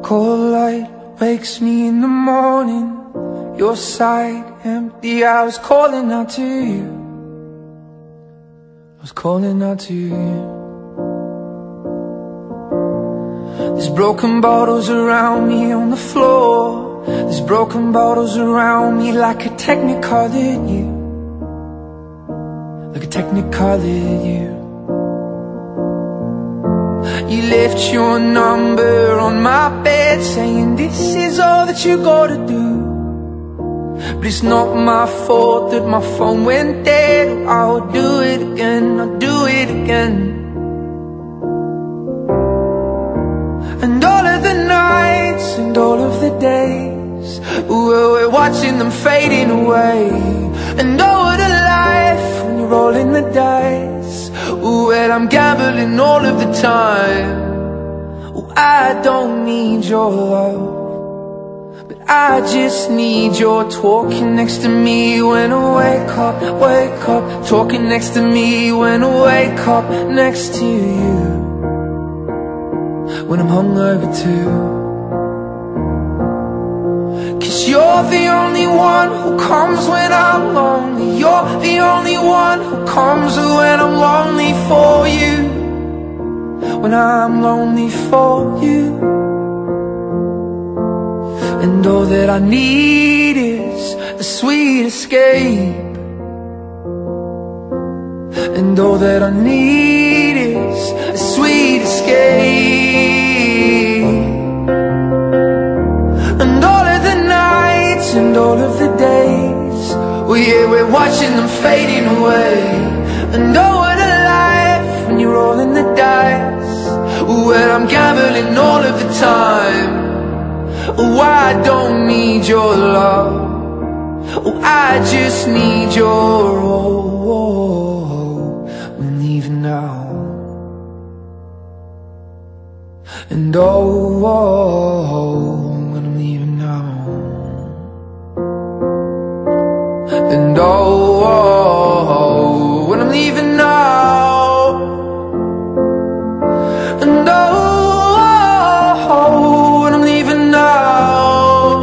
cold light wakes me in the morning. Your side empty, I was calling out to you. I was calling out to you. There's broken bottles around me on the floor. There's broken bottles around me like a technicolored you. Like a technicolored you. You left your number on my bed, saying this is all that you gotta do. But it's not my fault that my phone went dead. I'll do it again, I'll do it again. And all of the nights and all of the days, well, we're watching them fading away. And oh, what a life when you're rolling the dice. Well, I'm gambling all of the time. Oh, I don't need your love, but I just need your talking next to me when I wake up, wake up. Talking next to me when I wake up next to you. When I'm hungover too. 'Cause you're the only one who comes when I'm lonely. You're the only one who comes when I'm lonely for you. When I'm lonely for you. And all that I need is a sweet escape. And all that I need is a sweet escape. And all of the nights and all of the days, well, yeah, we're watching them fading away. And oh, what a life when you're rolling the dice. Well, I'm gambling all of the time. Oh, I don't need your love. Oh, I just need your I'm leaving now. And I'm leaving now. And when I'm leaving now. And when I'm leaving now.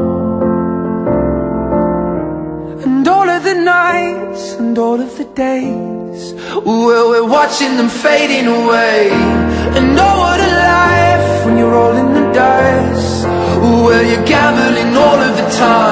And all of the nights and all of the days, well, we're watching them fading away. And oh, what a life when you're rolling the dice. Well, you're gambling all of the time.